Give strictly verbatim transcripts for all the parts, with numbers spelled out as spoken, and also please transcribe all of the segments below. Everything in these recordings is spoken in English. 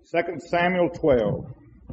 Second Samuel twelve.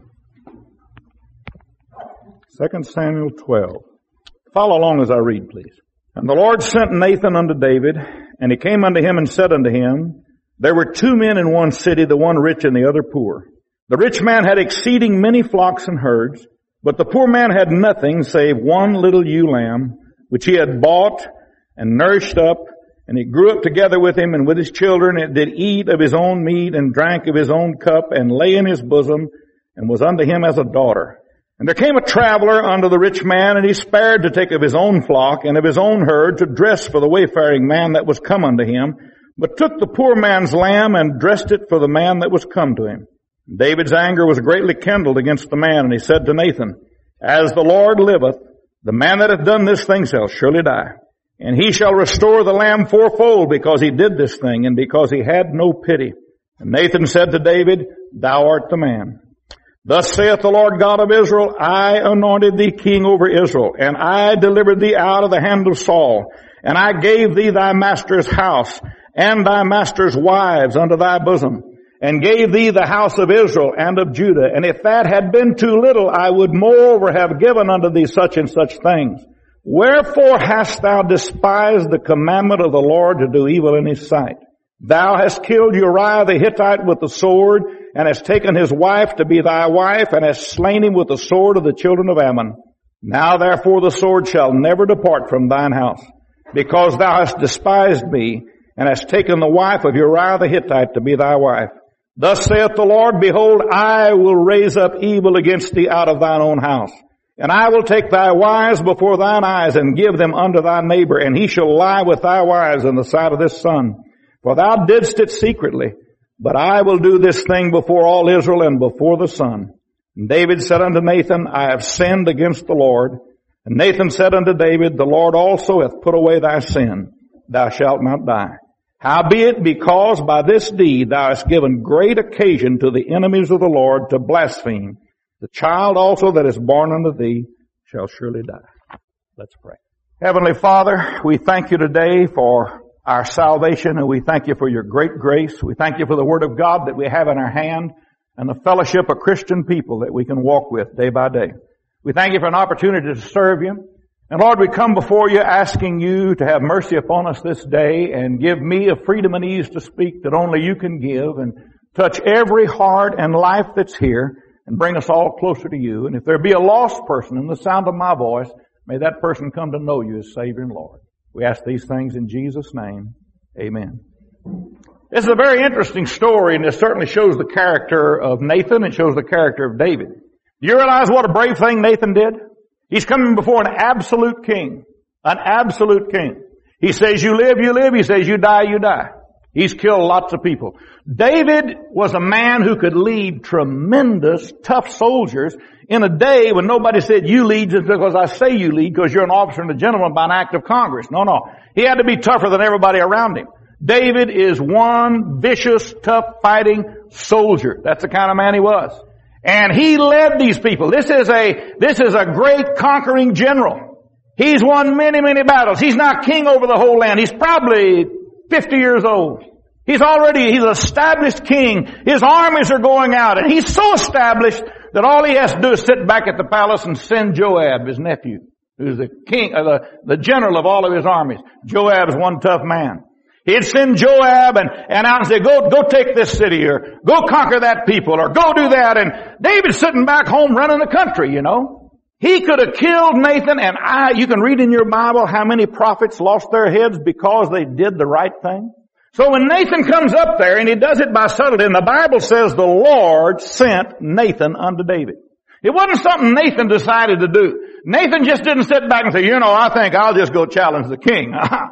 Second Samuel twelve. Follow along as I read, please. And the Lord sent Nathan unto David, and he came unto him and said unto him, There were two men in one city, the one rich and the other poor. The rich man had exceeding many flocks and herds, but the poor man had nothing save one little ewe lamb, which he had bought and nourished up, and it grew up together with him and with his children. It did eat of his own meat and drank of his own cup and lay in his bosom and was unto him as a daughter. And there came a traveler unto the rich man, and he spared to take of his own flock and of his own herd to dress for the wayfaring man that was come unto him, but took the poor man's lamb and dressed it for the man that was come to him. David's anger was greatly kindled against the man, and he said to Nathan, As the Lord liveth, the man that hath done this thing shall surely die. And he shall restore the lamb fourfold, because he did this thing, and because he had no pity. And Nathan said to David, Thou art the man. Thus saith the Lord God of Israel, I anointed thee king over Israel, and I delivered thee out of the hand of Saul, and I gave thee thy master's house, and thy master's wives unto thy bosom, and gave thee the house of Israel and of Judah. And if that had been too little, I would moreover have given unto thee such and such things. Wherefore hast thou despised the commandment of the Lord to do evil in his sight? Thou hast killed Uriah the Hittite with the sword, and hast taken his wife to be thy wife, and hast slain him with the sword of the children of Ammon. Now therefore the sword shall never depart from thine house, because thou hast despised me, and hast taken the wife of Uriah the Hittite to be thy wife. Thus saith the Lord, Behold, I will raise up evil against thee out of thine own house. And I will take thy wives before thine eyes, and give them unto thy neighbor, and he shall lie with thy wives in the sight of this sun. For thou didst it secretly, but I will do this thing before all Israel and before the sun. And David said unto Nathan, I have sinned against the Lord. And Nathan said unto David, The Lord also hath put away thy sin. Thou shalt not die. Howbeit, because by this deed thou hast given great occasion to the enemies of the Lord to blaspheme, the child also that is born unto thee shall surely die. Let's pray. Heavenly Father, we thank you today for our salvation, and we thank you for your great grace. We thank you for the Word of God that we have in our hand and the fellowship of Christian people that we can walk with day by day. We thank you for an opportunity to serve you. And Lord, we come before you asking you to have mercy upon us this day and give me a freedom and ease to speak that only you can give, and touch every heart and life that's here and bring us all closer to you. And if there be a lost person in the sound of my voice, may that person come to know you as Savior and Lord. We ask these things in Jesus' name. Amen. This is a very interesting story, and it certainly shows the character of Nathan. It shows the character of David. Do you realize what a brave thing Nathan did? He's coming before an absolute king. An absolute king. He says, you live, you live. He says, you die, you die. He's killed lots of people. David was a man who could lead tremendous, tough soldiers in a day when nobody said you lead just because I say you lead because you're an officer and a gentleman by an act of Congress. No, no. He had to be tougher than everybody around him. David is one vicious, tough fighting soldier. That's the kind of man he was. And he led these people. This is a, this is a great conquering general. He's won many, many battles. He's not king over the whole land. He's probably fifty years old. He's already, he's an established king. His armies are going out, and he's so established that all he has to do is sit back at the palace and send Joab, his nephew, who's the king, uh, the, the general of all of his armies. Joab's one tough man. He'd send Joab and, and out and say, go, go take this city, or go conquer that people, or go do that. And David's sitting back home running the country, you know. He could have killed Nathan, and I, you can read in your Bible how many prophets lost their heads because they did the right thing. So when Nathan comes up there, and he does it by subtlety, and the Bible says the Lord sent Nathan unto David. It wasn't something Nathan decided to do. Nathan just didn't sit back and say, you know, I think I'll just go challenge the king.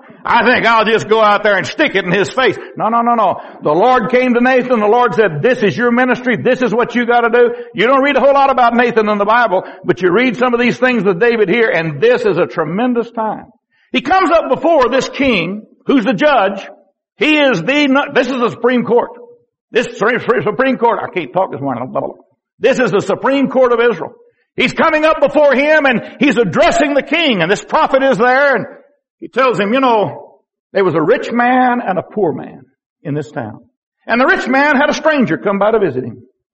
I think I'll just go out there and stick it in his face. No, no, no, no. The Lord came to Nathan. The Lord said, this is your ministry. This is what you got to do. You don't read a whole lot about Nathan in the Bible, but you read some of these things with David here, and this is a tremendous time. He comes up before this king, who's the judge. He is the, this is the Supreme Court. This Supreme Court, I can't talk this morning. This is the Supreme Court of Israel. He's coming up before him, and he's addressing the king, and this prophet is there, and he tells him, you know, there was a rich man and a poor man in this town. And the rich man had a stranger come by to visit him.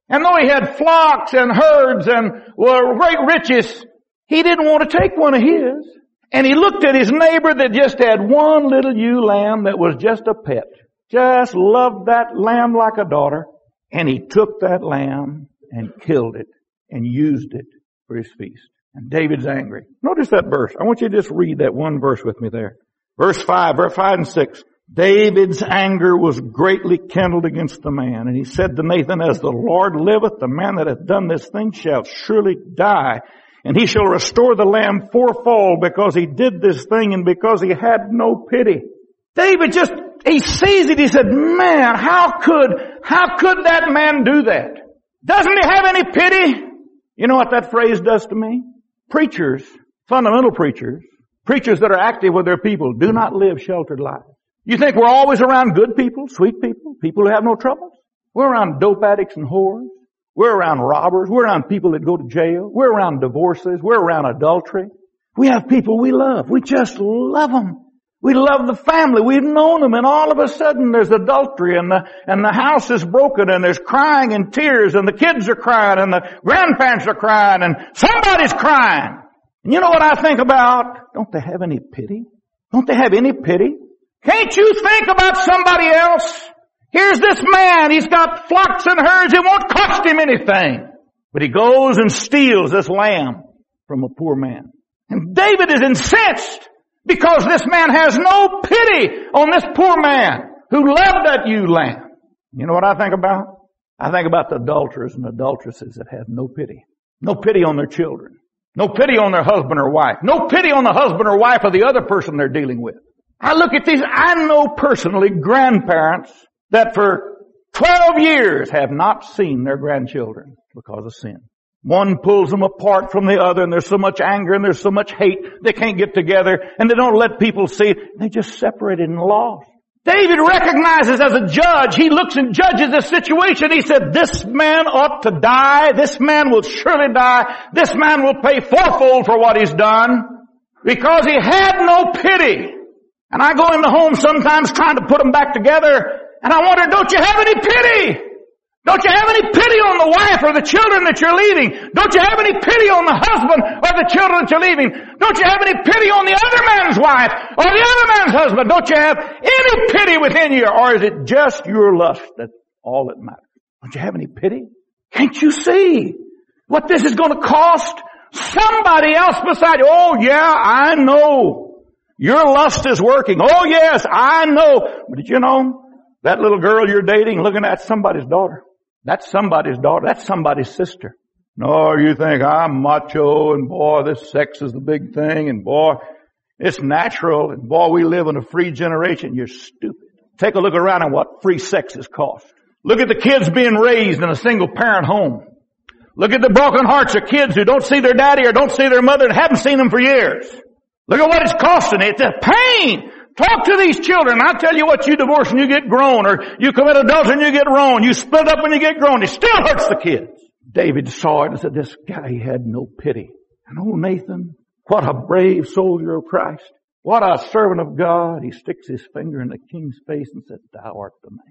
And though he had flocks and herds and well, great riches, he didn't want to take one of his. And he looked at his neighbor that just had one little ewe lamb that was just a pet. Just loved that lamb like a daughter. And he took that lamb and killed it and used it for his feast. And David's angry. Notice that verse. I want you to just read that one verse with me there. Verse five, verse five and six. David's anger was greatly kindled against the man. And he said to Nathan, as the Lord liveth, the man that hath done this thing shall surely die. And he shall restore the lamb fourfold because he did this thing and because he had no pity. David just, he sees it. He said, man, how could, how could that man do that? Doesn't he have any pity? You know what that phrase does to me? Preachers, fundamental preachers, preachers that are active with their people, do not live sheltered lives. You think we're always around good people, sweet people, people who have no troubles? We're around dope addicts and whores. We're around robbers. We're around people that go to jail. We're around divorces. We're around adultery. We have people we love. We just love them. We love the family. We've known them, and all of a sudden there's adultery, and the, and the house is broken, and there's crying and tears, and the kids are crying, and the grandparents are crying, and somebody's crying. And you know what I think about? Don't they have any pity? Don't they have any pity? Can't you think about somebody else? Here's this man, he's got flocks and herds, it won't cost him anything. But he goes and steals this lamb from a poor man. And David is incensed because this man has no pity on this poor man who loved that ewe lamb. You know what I think about? I think about the adulterers and adulteresses that have no pity. No pity on their children. No pity on their husband or wife. No pity on the husband or wife of the other person they're dealing with. I look at these, I know personally grandparents that for twelve years have not seen their grandchildren because of sin. One pulls them apart from the other, and there's so much anger and there's so much hate, they can't get together, and they don't let people see it. They just separated and lost. David recognizes as a judge, he looks and judges the situation. He said, this man ought to die. This man will surely die. This man will pay fourfold for what he's done because he had no pity. And I go into homes sometimes trying to put them back together, and I wonder, don't you have any pity? Don't you have any pity on the wife or the children that you're leaving? Don't you have any pity on the husband or the children that you're leaving? Don't you have any pity on the other man's wife or the other man's husband? Don't you have any pity within you? Or is it just your lust that's all that matters? Don't you have any pity? Can't you see what this is going to cost somebody else beside you? Oh yeah, I know. Your lust is working. Oh yes, I know. But did you know that little girl you're dating, looking at somebody's daughter? That's somebody's daughter. That's somebody's sister. No, you think I'm macho and boy, this sex is the big thing and boy, it's natural and boy, we live in a free generation. You're stupid. Take a look around at what free sex has cost. Look at the kids being raised in a single parent home. Look at the broken hearts of kids who don't see their daddy or don't see their mother and haven't seen them for years. Look at what it's costing. It's a pain. Talk to these children. I'll tell you what, you divorce and you get grown, or you commit adultery and you get grown. You split up when you get grown. It still hurts the kids. David saw it and said, this guy had no pity. And oh, Nathan, what a brave soldier of Christ. What a servant of God. He sticks his finger in the king's face and said, thou art the man.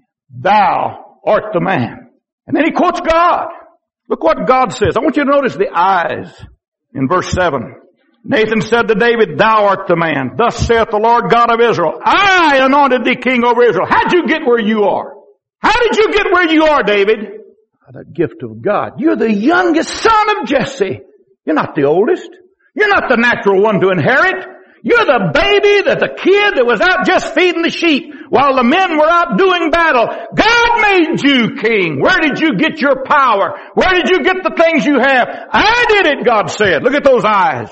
Thou art the man. And then he quotes God. Look what God says. I want you to notice the eyes in verse seven. Nathan said to David, thou art the man. Thus saith the Lord God of Israel, I anointed thee king over Israel. How'd you get where you are? How did you get where you are, David? By the gift of God. You're the youngest son of Jesse. You're not the oldest. You're not the natural one to inherit. You're the baby, that the kid that was out just feeding the sheep while the men were out doing battle. God made you king. Where did you get your power? Where did you get the things you have? I did it, God said. Look at those eyes.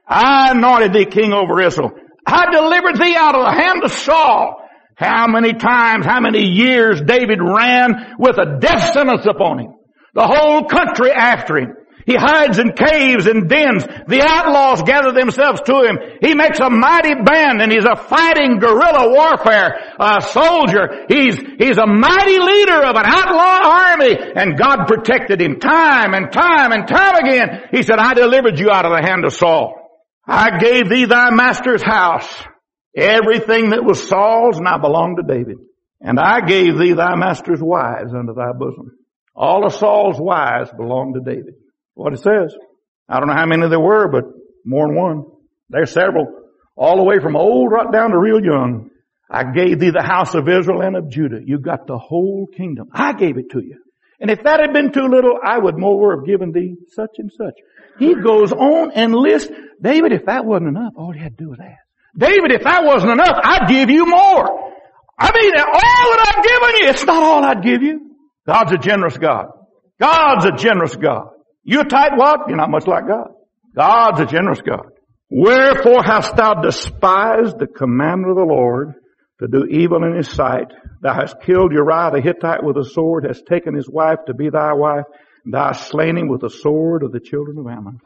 I anointed thee king over Israel. I delivered thee out of the hand of Saul. How many times, how many years David ran with a death sentence upon him. The whole country after him. He hides in caves and dens. The outlaws gather themselves to him. He makes a mighty band, and he's a fighting guerrilla warfare uh, soldier. He's, he's a mighty leader of an outlaw army, and God protected him time and time and time again. He said, I delivered you out of the hand of Saul. I gave thee thy master's house. Everything that was Saul's now belonged to David. And I gave thee thy master's wives unto thy bosom. All of Saul's wives belonged to David. What it says. I don't know how many there were, but more than one. There's several. All the way from old right down to real young. I gave thee the house of Israel and of Judah. You got the whole kingdom. I gave it to you. And if that had been too little, I would more have given thee such and such. He goes on and lists, David, if that wasn't enough, all you had to do was ask. David, if that wasn't enough, I'd give you more. I mean, all that I've given you, it's not all I'd give you. God's a generous God. God's a generous God. You a tightwad? You're not much like God. God's a generous God. Wherefore hast thou despised the commandment of the Lord to do evil in his sight? Thou hast killed Uriah the Hittite with a sword, hast taken his wife to be thy wife, and thou hast slain him with the sword of the children of Ammon.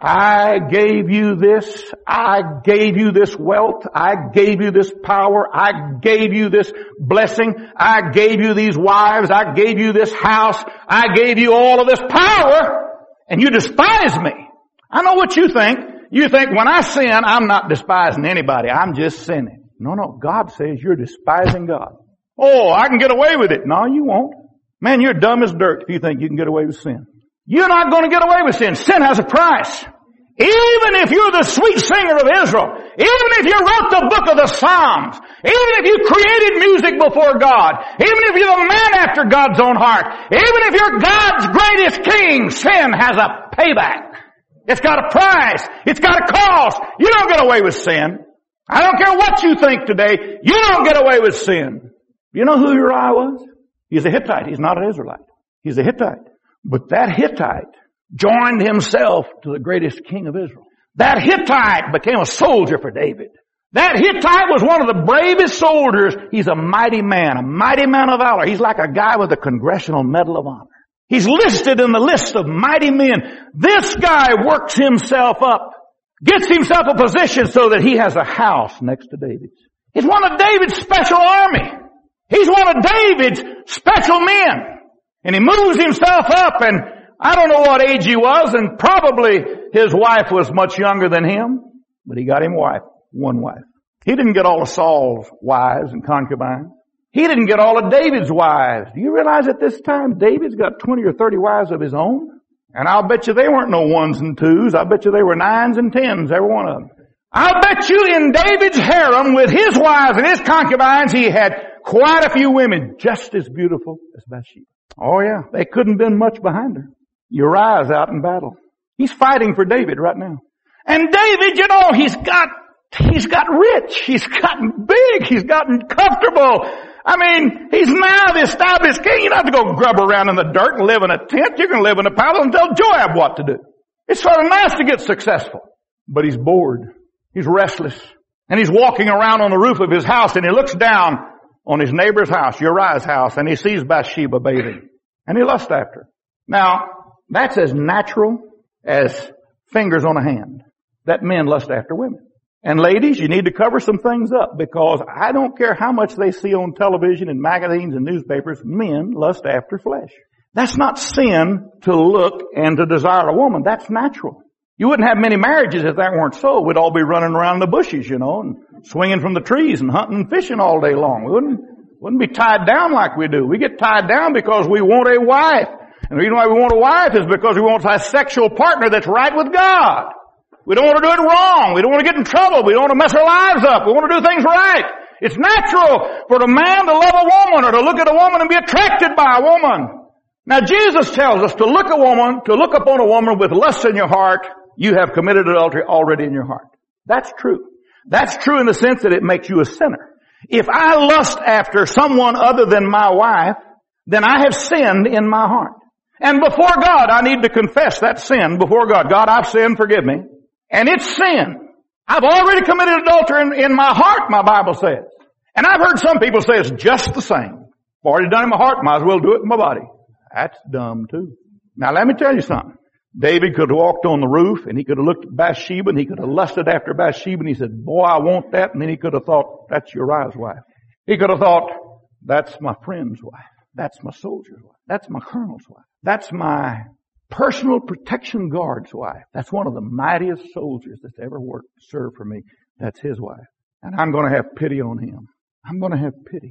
I gave you this. I gave you this wealth. I gave you this power. I gave you this blessing. I gave you these wives. I gave you this house. I gave you all of this power, and you despise me. I know what you think. You think when I sin, I'm not despising anybody. I'm just sinning. No, no. God says you're despising God. Oh, I can get away with it. No, you won't. Man, you're dumb as dirt if you think you can get away with sin. You're not going to get away with sin. Sin has a price. Even if you're the sweet singer of Israel, even if you wrote the book of the Psalms, even if you created music before God, even if you're a man after God's own heart, even if you're God's greatest king, sin has a payback. It's got a price. It's got a cost. You don't get away with sin. I don't care what you think today. You don't get away with sin. You know who Uriah was? He's a Hittite. He's not an Israelite. He's a Hittite. But that Hittite joined himself to the greatest king of Israel. That Hittite became a soldier for David. That Hittite was one of the bravest soldiers. He's a mighty man, a mighty man of valor. He's like a guy with a Congressional Medal of Honor. He's listed in the list of mighty men. This guy works himself up, gets himself a position so that he has a house next to David's. He's one of David's special army. He's one of David's special men. And he moves himself up, and I don't know what age he was, and probably his wife was much younger than him, but he got him wife, one wife. He didn't get all of Saul's wives and concubines. He didn't get all of David's wives. Do you realize at this time David's got twenty or thirty wives of his own? And I'll bet you they weren't no ones and twos. I bet you they were nines and tens, every one of them. I'll bet you in David's harem with his wives and his concubines, he had quite a few women just as beautiful as Bathsheba. Oh yeah, they couldn't have been much behind her. Uriah's out in battle. He's fighting for David right now. And David, you know, he's got, he's got rich. He's gotten big. He's gotten comfortable. I mean, he's now the established king. You don't have to go grub around in the dirt and live in a tent. You can live in a palace and tell Joab what to do. It's sort of nice to get successful. But he's bored. He's restless. And he's walking around on the roof of his house, and he looks down on his neighbor's house, Uriah's house, and he sees Bathsheba bathing. And he lusts after her. Now, that's as natural as fingers on a hand, that men lust after women. And ladies, you need to cover some things up, because I don't care how much they see on television and magazines and newspapers, men lust after flesh. That's not sin to look and to desire a woman. That's natural. You wouldn't have many marriages if that weren't so. We'd all be running around in the bushes, you know, and swinging from the trees and hunting and fishing all day long. We wouldn't, wouldn't be tied down like we do. We get tied down because we want a wife. And the reason why we want a wife is because we want a sexual partner that's right with God. We don't want to do it wrong. We don't want to get in trouble. We don't want to mess our lives up. We want to do things right. It's natural for a man to love a woman or to look at a woman and be attracted by a woman. Now Jesus tells us to look a woman, to look upon a woman with lust in your heart, you have committed adultery already in your heart. That's true. That's true in the sense that it makes you a sinner. If I lust after someone other than my wife, then I have sinned in my heart. And before God, I need to confess that sin before God. God, I've sinned, forgive me. And it's sin. I've already committed adultery in, in my heart, my Bible says. And I've heard some people say it's just the same. I've already done it in my heart, might as well do it in my body. That's dumb too. Now let me tell you something. David could have walked on the roof and he could have looked at Bathsheba and he could have lusted after Bathsheba and he said, boy, I want that. And then he could have thought, that's Uriah's wife. He could have thought, that's my friend's wife. That's my soldier's wife. That's my colonel's wife. That's my personal protection guard's wife. That's one of the mightiest soldiers that's ever worked, served for me. That's his wife. And I'm going to have pity on him. I'm going to have pity.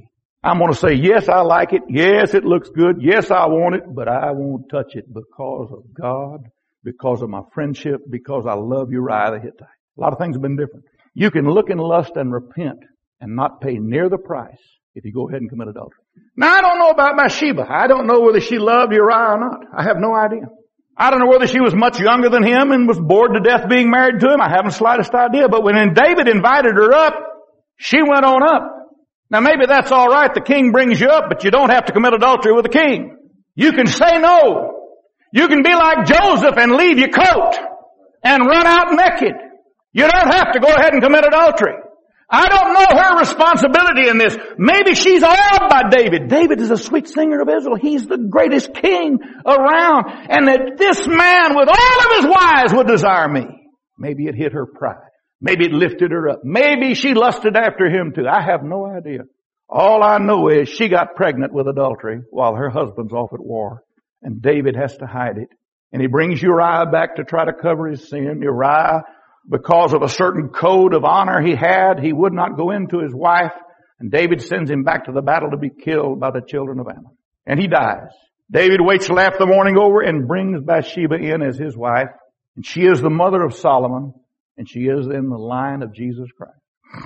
I'm going to say, yes, I like it. Yes, it looks good. Yes, I want it, but I won't touch it because of God, because of my friendship, because I love Uriah the Hittite. A lot of things have been different. You can look in lust and repent and not pay near the price if you go ahead and commit adultery. Now, I don't know about Bathsheba. I don't know whether she loved Uriah or not. I have no idea. I don't know whether she was much younger than him and was bored to death being married to him. I haven't the slightest idea. But when David invited her up, she went on up. Now maybe that's all right. The king brings you up, but you don't have to commit adultery with the king. You can say no. You can be like Joseph and leave your coat and run out naked. You don't have to go ahead and commit adultery. I don't know her responsibility in this. Maybe she's awed by David. David is a sweet singer of Israel. He's the greatest king around. And that this man with all of his wives would desire me. Maybe it hit her pride. Maybe it lifted her up. Maybe she lusted after him too. I have no idea. All I know is she got pregnant with adultery while her husband's off at war. And David has to hide it. And he brings Uriah back to try to cover his sin. Uriah, because of a certain code of honor he had, he would not go into his wife. And David sends him back to the battle to be killed by the children of Ammon. And he dies. David waits till after the morning over and brings Bathsheba in as his wife. And she is the mother of Solomon. And she is in the line of Jesus Christ.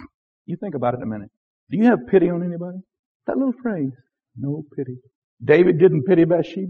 You think about it a minute. Do you have pity on anybody? That little phrase. No pity. David didn't pity Bathsheba.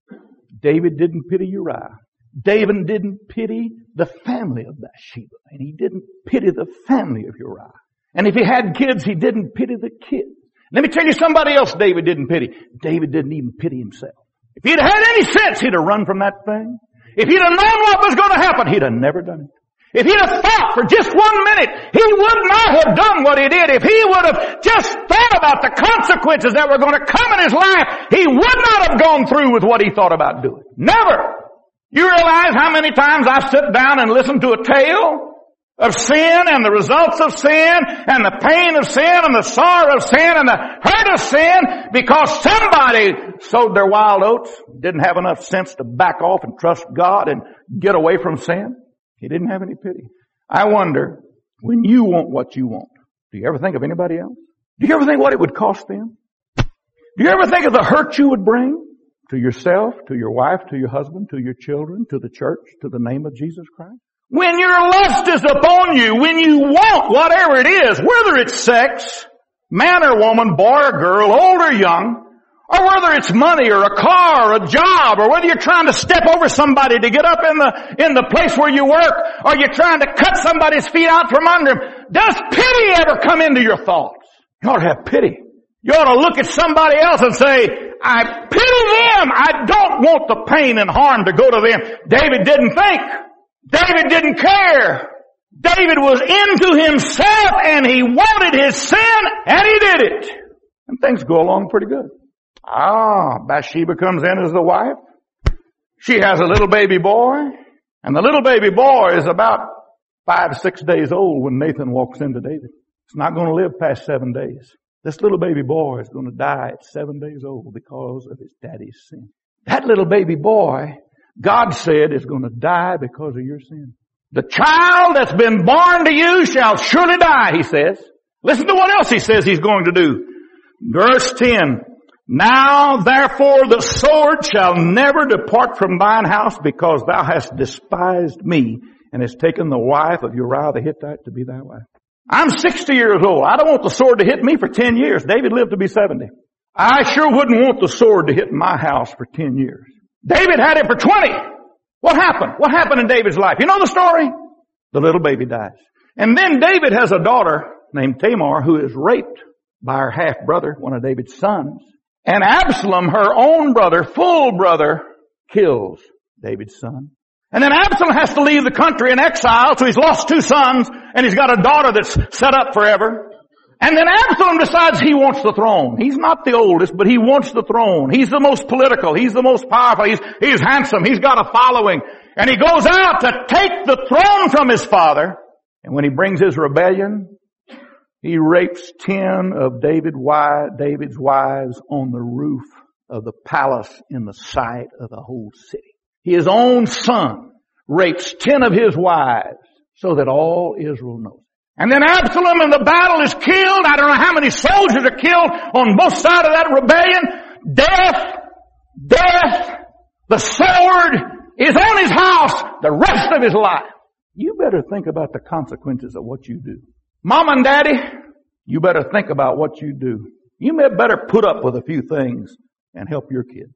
David didn't pity Uriah. David didn't pity the family of Bathsheba. And he didn't pity the family of Uriah. And if he had kids, he didn't pity the kids. Let me tell you somebody else David didn't pity. David didn't even pity himself. If he'd had any sense, he'd have run from that thing. If he'd have known what was going to happen, he'd have never done it. If he'd have thought for just one minute, he would not have done what he did. If he would have just thought about the consequences that were going to come in his life, he would not have gone through with what he thought about doing. Never. You realize how many times I sit down and listen to a tale of sin and the results of sin and the pain of sin and the sorrow of sin and the hurt of sin because somebody sowed their wild oats, didn't have enough sense to back off and trust God and get away from sin. He didn't have any pity. I wonder, when you want what you want, do you ever think of anybody else? Do you ever think what it would cost them? Do you ever think of the hurt you would bring to yourself, to your wife, to your husband, to your children, to the church, to the name of Jesus Christ? When your lust is upon you, when you want whatever it is, whether it's sex, man or woman, boy or girl, old or young, or whether it's money or a car or a job, or whether you're trying to step over somebody to get up in the, in the place where you work, or you're trying to cut somebody's feet out from under them, does pity ever come into your thoughts? You ought to have pity. You ought to look at somebody else and say, I pity them. I don't want the pain and harm to go to them. David didn't think. David didn't care. David was into himself and he wanted his sin and he did it. And things go along pretty good. Ah, Bathsheba comes in as the wife. She has a little baby boy. And the little baby boy is about five, six days old when Nathan walks into David. It's not going to live past seven days. This little baby boy is going to die at seven days old because of his daddy's sin. That little baby boy, God said, is going to die because of your sin. The child that's been born to you shall surely die, he says. Listen to what else he says he's going to do. Verse ten. Now therefore the sword shall never depart from thine house because thou hast despised me and hast taken the wife of Uriah the Hittite to be thy wife. I'm sixty years old. I don't want the sword to hit me for ten years. David lived to be seventy. I sure wouldn't want the sword to hit my house for ten years. David had it for twenty. What happened? What happened in David's life? You know the story? The little baby dies. And then David has a daughter named Tamar who is raped by her half-brother, one of David's sons. And Absalom, her own brother, full brother, kills David's son. And then Absalom has to leave the country in exile, so he's lost two sons, and he's got a daughter that's set up forever. And then Absalom decides he wants the throne. He's not the oldest, but he wants the throne. He's the most political. He's the most powerful. He's, he's handsome. He's got a following. And he goes out to take the throne from his father. And when he brings his rebellion, he rapes ten of David, David's wives on the roof of the palace in the sight of the whole city. His own son rapes ten of his wives so that all Israel knows. And then Absalom in the battle is killed. I don't know how many soldiers are killed on both sides of that rebellion. Death, death, the sword is on his house the rest of his life. You better think about the consequences of what you do. Mom and Daddy, you better think about what you do. You may better put up with a few things and help your kids.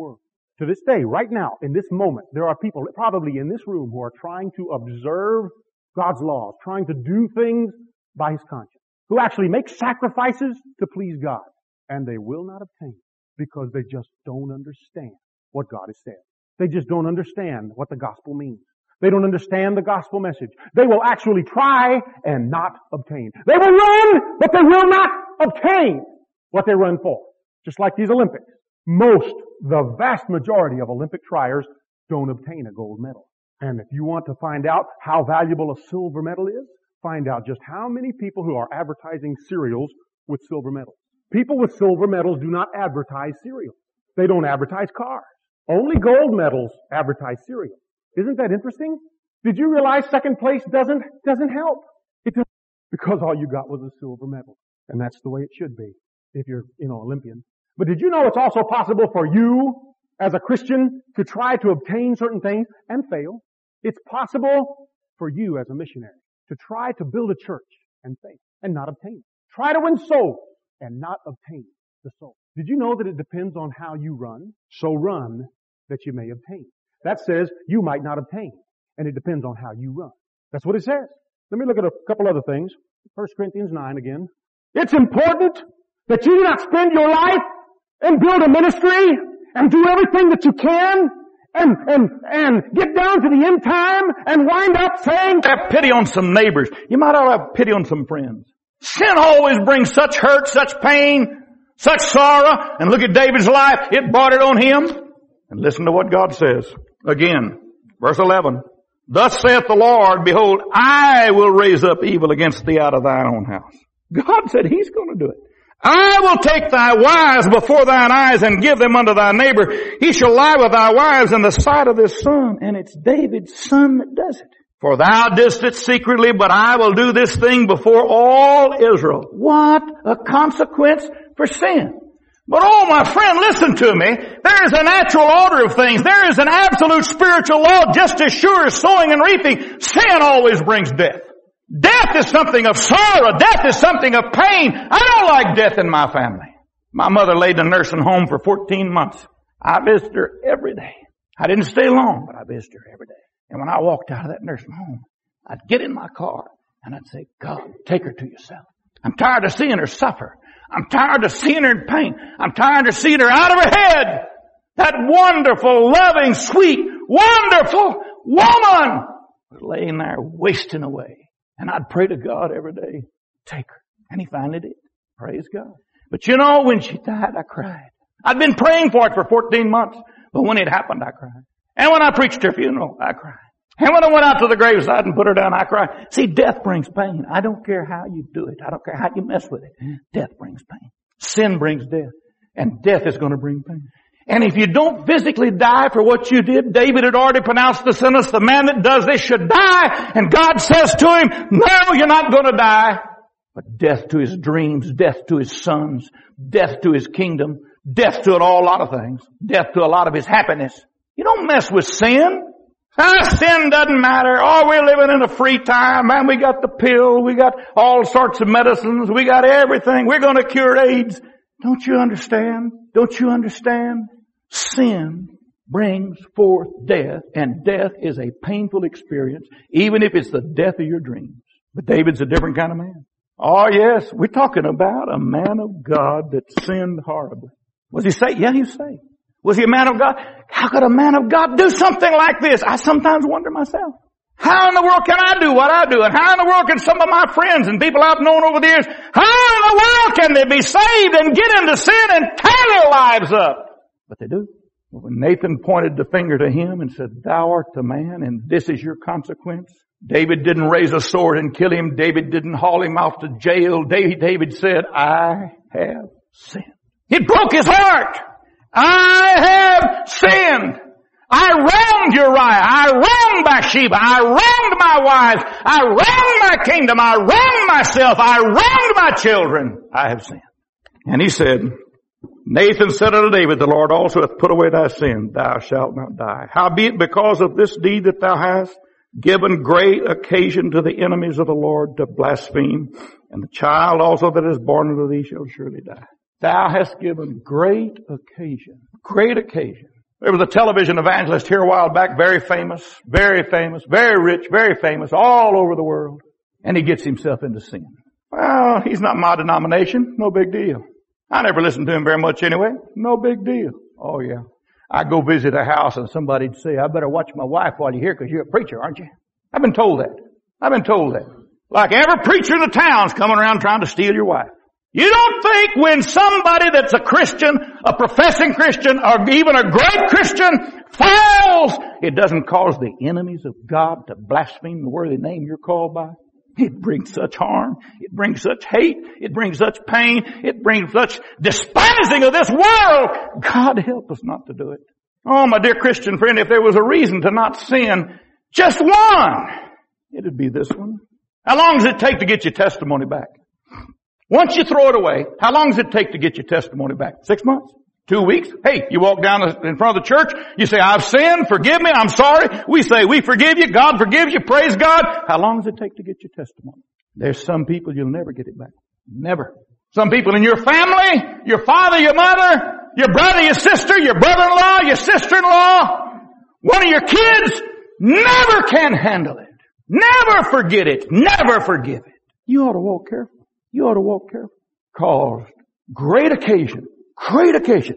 To this day, right now, in this moment, there are people probably in this room who are trying to observe God's laws, trying to do things by His conscience, who actually make sacrifices to please God. And they will not obtain because they just don't understand what God has said. They just don't understand what the gospel means. They don't understand the gospel message. They will actually try and not obtain. They will run, but they will not obtain what they run for. Just like these Olympics. Most, the vast majority of Olympic triers don't obtain a gold medal. And if you want to find out how valuable a silver medal is, find out just how many people who are advertising cereals with silver medals. People with silver medals do not advertise cereals. They don't advertise cars. Only gold medals advertise cereals. Isn't that interesting? Did you realize second place doesn't, doesn't help? It doesn't, because all you got was a silver medal. And that's the way it should be if you're, you know, Olympian. But did you know it's also possible for you as a Christian to try to obtain certain things and fail? It's possible for you as a missionary to try to build a church and fail and not obtain it. Try to win souls and not obtain the soul. Did you know that it depends on how you run? So run that you may obtain. That says you might not obtain. And it depends on how you run. That's what it says. Let me look at a couple other things. First Corinthians nine again. It's important that you do not spend your life and build a ministry and do everything that you can and, and, and get down to the end time and wind up saying, have pity on some neighbors. You might ought to have pity on some friends. Sin always brings such hurt, such pain, such sorrow. And look at David's life. It brought it on him. And listen to what God says. Again, verse eleven. Thus saith the Lord, behold, I will raise up evil against thee out of thine own house. God said He's going to do it. I will take thy wives before thine eyes and give them unto thy neighbor. He shall lie with thy wives in the sight of this son. And it's David's son that does it. For thou didst it secretly, but I will do this thing before all Israel. What a consequence for sin. But oh, my friend, listen to me. There is a natural order of things. There is an absolute spiritual law just as sure as sowing and reaping. Sin always brings death. Death is something of sorrow. Death is something of pain. I don't like death in my family. My mother laid in a nursing home for fourteen months. I visited her every day. I didn't stay long, but I visited her every day. And when I walked out of that nursing home, I'd get in my car and I'd say, God, take her to yourself. I'm tired of seeing her suffer. I'm tired of seeing her in pain. I'm tired of seeing her out of her head. That wonderful, loving, sweet, wonderful woman was laying there wasting away. And I'd pray to God every day, take her. And He finally did. Praise God. But you know, when she died, I cried. I'd been praying for it for fourteen months. But when it happened, I cried. And when I preached her funeral, I cried. And when I went out to the graveside and put her down, I cried. See, death brings pain. I don't care how you do it. I don't care how you mess with it. Death brings pain. Sin brings death. And death is going to bring pain. And if you don't physically die for what you did, David had already pronounced the sentence, the man that does this should die. And God says to him, no, you're not going to die. But death to his dreams, death to his sons, death to his kingdom, death to a lot of things, death to a lot of his happiness. You don't mess with sin. Ah, sin doesn't matter. Oh, we're living in a free time, man. We got the pill. We got all sorts of medicines. We got everything. We're going to cure AIDS. Don't you understand? Don't you understand? Sin brings forth death, and death is a painful experience, even if it's the death of your dreams. But David's a different kind of man. Oh, yes, we're talking about a man of God that sinned horribly. Was he saved? Yeah, he was saved. Was he a man of God? How could a man of God do something like this? I sometimes wonder myself. How in the world can I do what I do? And how in the world can some of my friends and people I've known over the years, how in the world can they be saved and get into sin and tear their lives up? But they do. When Nathan pointed the finger to him and said, thou art the man and this is your consequence. David didn't raise a sword and kill him. David didn't haul him off to jail. David said, I have sinned. It broke his heart. I have sinned. I wronged wronged Uriah. I wronged Bathsheba. I wronged my wives. I wronged my kingdom. I wronged myself. I wronged my children. I have sinned. And he said, Nathan said unto David, the Lord also hath put away thy sin. Thou shalt not die. Howbeit because of this deed that thou hast given great occasion to the enemies of the Lord to blaspheme, and the child also that is born unto thee shall surely die. Thou hast given great occasion. Great occasion. There was a television evangelist here a while back, very famous, very famous, very rich, very famous, all over the world. And he gets himself into sin. Well, he's not my denomination. No big deal. I never listened to him very much anyway. No big deal. Oh yeah. I go visit a house and somebody'd say, I better watch my wife while you're here because you're a preacher, aren't you? I've been told that. I've been told that. Like every preacher in the town's coming around trying to steal your wife. You don't think when somebody that's a Christian, a professing Christian, or even a great Christian falls, it doesn't cause the enemies of God to blaspheme the worthy name you're called by? It brings such harm. It brings such hate. It brings such pain. It brings such despising of this world. God help us not to do it. Oh, my dear Christian friend, if there was a reason to not sin, just one, it'd be this one. How long does it take to get your testimony back? Once you throw it away, how long does it take to get your testimony back? Six months? Two weeks? Hey, you walk down in front of the church, you say, I've sinned, forgive me, I'm sorry. We say, we forgive you, God forgives you, praise God. How long does it take to get your testimony? There's some people you'll never get it back. Never. Some people in your family, your father, your mother, your brother, your sister, your brother-in-law, your sister-in-law, one of your kids never can handle it. Never forget it. Never forgive it. You ought to walk careful. You ought to walk careful. Caused great occasion. Great occasion.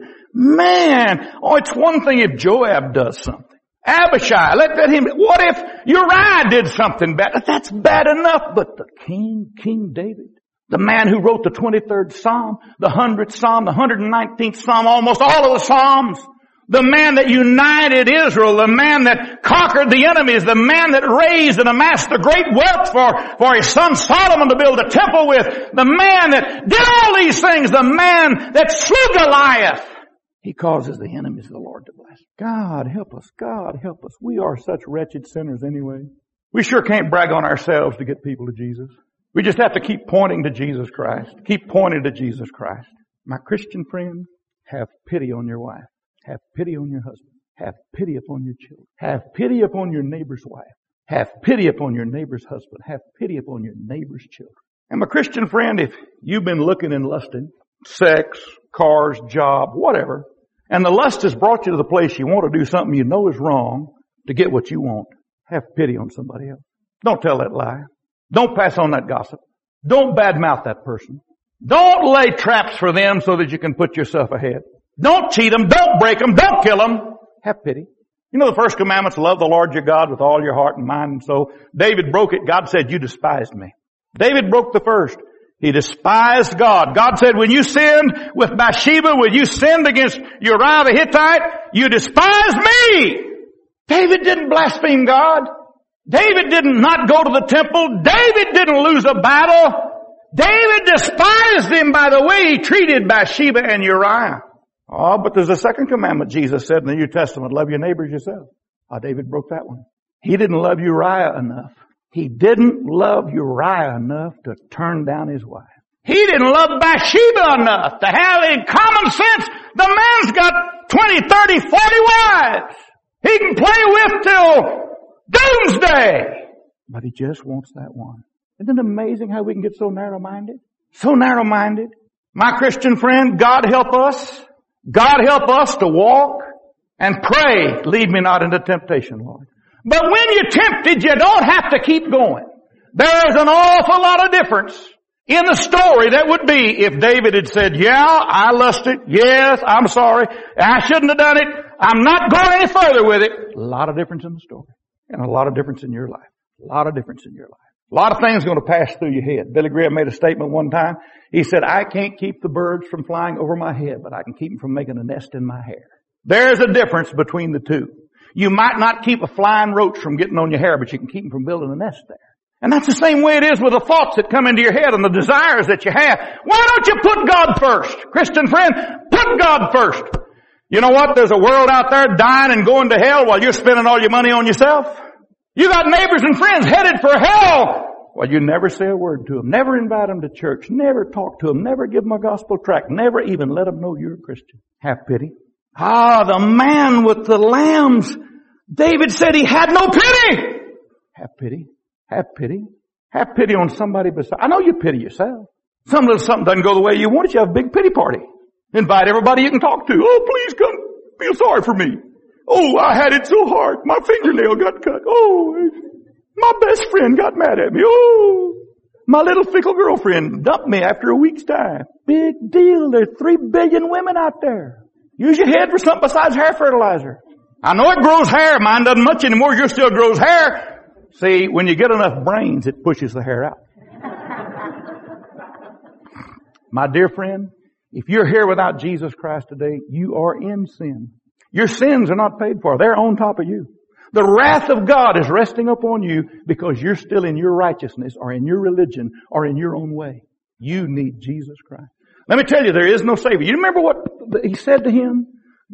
Man, oh, it's one thing if Joab does something. Abishai, let, let him, what if Uriah did something bad? That's bad enough, but the king, King David, the man who wrote the twenty-third Psalm, the hundredth Psalm, the one hundred nineteenth Psalm, almost all of the Psalms, the man that united Israel, the man that conquered the enemies, the man that raised and amassed the great wealth for, for his son Solomon to build a temple with, the man that did all these things, the man that slew Goliath. He causes the enemies of the Lord to bless. God help us. God help us. We are such wretched sinners anyway. We sure can't brag on ourselves to get people to Jesus. We just have to keep pointing to Jesus Christ. Keep pointing to Jesus Christ. My Christian friend, have pity on your wife. Have pity on your husband. Have pity upon your children. Have pity upon your neighbor's wife. Have pity upon your neighbor's husband. Have pity upon your neighbor's children. And my Christian friend, if you've been looking and lusting, sex, cars, job, whatever, and the lust has brought you to the place you want to do something you know is wrong to get what you want, have pity on somebody else. Don't tell that lie. Don't pass on that gossip. Don't badmouth that person. Don't lay traps for them so that you can put yourself ahead. Don't cheat them. Don't break them. Don't kill them. Have pity. You know the first commandment's love the Lord your God with all your heart and mind and soul. David broke it. God said, you despised me. David broke the first. He despised God. God said, when you sinned with Bathsheba, when you sinned against Uriah the Hittite, you despised me. David didn't blaspheme God. David didn't not go to the temple. David didn't lose a battle. David despised him by the way he treated Bathsheba and Uriah. Oh, but there's a second commandment Jesus said in the New Testament, love your neighbors yourself. Oh, David broke that one. He didn't love Uriah enough. He didn't love Uriah enough to turn down his wife. He didn't love Bathsheba enough to have in common sense. The man's got twenty, thirty, forty wives. He can play with till doomsday. But he just wants that one. Isn't it amazing how we can get so narrow-minded? So narrow-minded. My Christian friend, God help us. God help us to walk and pray, lead me not into temptation, Lord. But when you're tempted, you don't have to keep going. There's an awful lot of difference in the story that would be if David had said, yeah, I lusted. Yes, I'm sorry. I shouldn't have done it. I'm not going any further with it. A lot of difference in the story. And a lot of difference in your life. A lot of difference in your life. A lot of things are going to pass through your head. Billy Graham made a statement one time. He said, I can't keep the birds from flying over my head, but I can keep them from making a nest in my hair. There's a difference between the two. You might not keep a flying roach from getting on your hair, but you can keep them from building a nest there. And that's the same way it is with the thoughts that come into your head and the desires that you have. Why don't you put God first? Christian friend, put God first. You know what? There's a world out there dying and going to hell while you're spending all your money on yourself. You got neighbors and friends headed for hell. Well, you never say a word to them. Never invite them to church. Never talk to them. Never give them a gospel tract. Never even let them know you're a Christian. Have pity. Ah, the man with the lambs. David said he had no pity. Have pity. Have pity. Have pity on somebody beside. I know you pity yourself. Some little something doesn't go the way you want it. You have a big pity party. Invite everybody you can talk to. Oh, please come feel sorry for me. Oh, I had it so hard. My fingernail got cut. Oh, my best friend got mad at me. Oh, my little fickle girlfriend dumped me after a week's time. Big deal. There's three billion women out there. Use your head for something besides hair fertilizer. I know it grows hair. Mine doesn't much anymore. Yours still grows hair. See, when you get enough brains, it pushes the hair out. My dear friend, if you're here without Jesus Christ today, you are in sin. Your sins are not paid for. They're on top of you. The wrath of God is resting upon you because you're still in your righteousness or in your religion or in your own way. You need Jesus Christ. Let me tell you, there is no Savior. You remember what he said to him?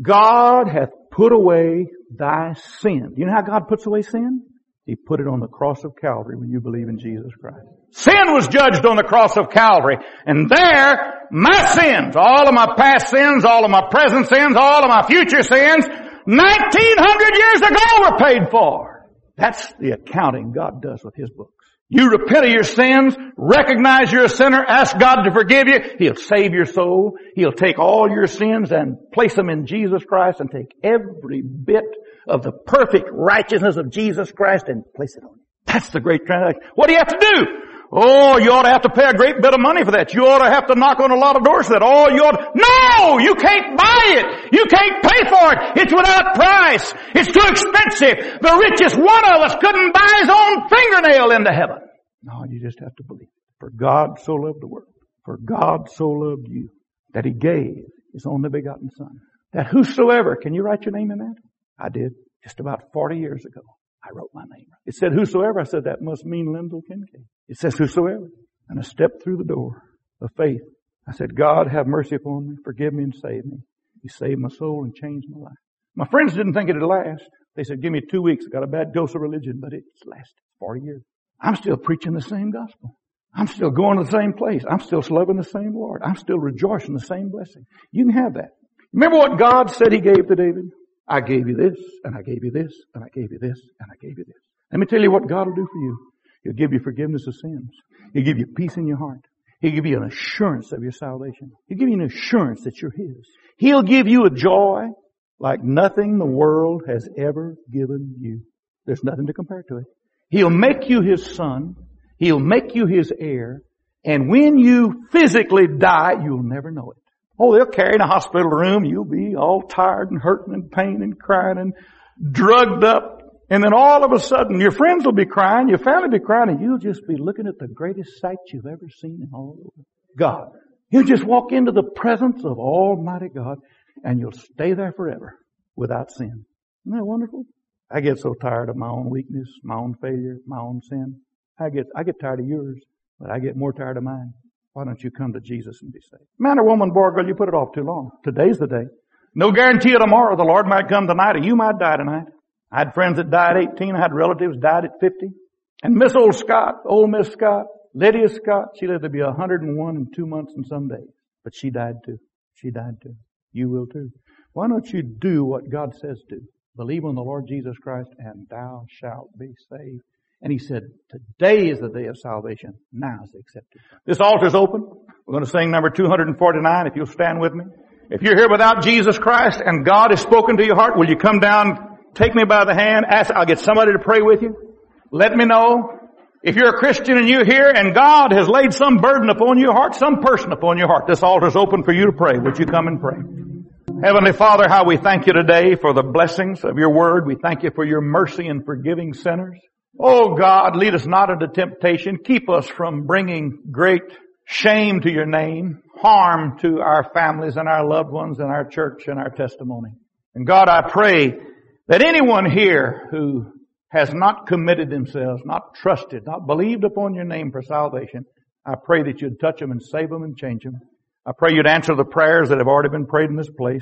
God hath put away thy sin. You know how God puts away sin? He put it on the cross of Calvary when you believe in Jesus Christ. Sin was judged on the cross of Calvary. And there, my sins, all of my past sins, all of my present sins, all of my future sins, nineteen hundred years ago were paid for. That's the accounting God does with His books. You repent of your sins, recognize you're a sinner, ask God to forgive you. He'll save your soul. He'll take all your sins and place them in Jesus Christ and take every bit of the perfect righteousness of Jesus Christ and place it on you. That's the great transaction. What do you have to do? Oh, you ought to have to pay a great bit of money for that. You ought to have to knock on a lot of doors for that. Oh, you ought to... No! You can't buy it! You can't pay for it! It's without price! It's too expensive! The richest one of us couldn't buy his own fingernail into heaven. No, you just have to believe. For God so loved the world. For God so loved you. That He gave His only begotten Son. That whosoever... Can you write your name in that? I did. Just about forty years ago. I wrote my name. It said whosoever. I said that must mean Lindell Kincaid. It says whosoever. And I stepped through the door of faith. I said, God, have mercy upon me. Forgive me and save me. He saved my soul and changed my life. My friends didn't think it'd last. They said, give me two weeks. I got a bad dose of religion, but it's lasted forty years. I'm still preaching the same gospel. I'm still going to the same place. I'm still loving the same Lord. I'm still rejoicing the same blessing. You can have that. Remember what God said He gave to David? I gave you this, and I gave you this, and I gave you this, and I gave you this. Let me tell you what God will do for you. He'll give you forgiveness of sins. He'll give you peace in your heart. He'll give you an assurance of your salvation. He'll give you an assurance that you're His. He'll give you a joy like nothing the world has ever given you. There's nothing to compare to it. He'll make you His son. He'll make you His heir. And when you physically die, you'll never know it. Oh, they'll carry you in a hospital room. You'll be all tired and hurting and pain and crying and drugged up. And then all of a sudden, your friends will be crying, your family will be crying, and you'll just be looking at the greatest sight you've ever seen in all the world. God. You'll just walk into the presence of Almighty God, and you'll stay there forever without sin. Isn't that wonderful? I get so tired of my own weakness, my own failure, my own sin. I get, I get tired of yours, but I get more tired of mine. Why don't you come to Jesus and be saved? Man or woman, boy or girl, you put it off too long. Today's the day. No guarantee of tomorrow. The Lord might come tonight, or you might die tonight. I had friends that died at eighteen. I had relatives died at fifty. And Miss Old Scott, old Miss Scott, Lydia Scott, she lived to be one hundred and one in two months and some days. But she died too. She died too. You will too. Why don't you do what God says do? Believe on the Lord Jesus Christ and thou shalt be saved. And He said, today is the day of salvation. Now is the accepted. This altar is open. We're going to sing number two hundred forty-nine if you'll stand with me. If you're here without Jesus Christ and God has spoken to your heart, will you come down, take me by the hand, ask, I'll get somebody to pray with you. Let me know. If you're a Christian and you're here and God has laid some burden upon your heart, some person upon your heart, this altar is open for you to pray. Would you come and pray? Heavenly Father, how we thank you today for the blessings of your word. We thank you for your mercy in forgiving sinners. Oh God, lead us not into temptation. Keep us from bringing great shame to your name, harm to our families and our loved ones and our church and our testimony. And God, I pray that anyone here who has not committed themselves, not trusted, not believed upon your name for salvation, I pray that you'd touch them and save them and change them. I pray you'd answer the prayers that have already been prayed in this place.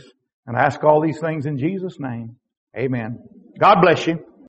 And I ask all these things in Jesus' name. Amen. God bless you.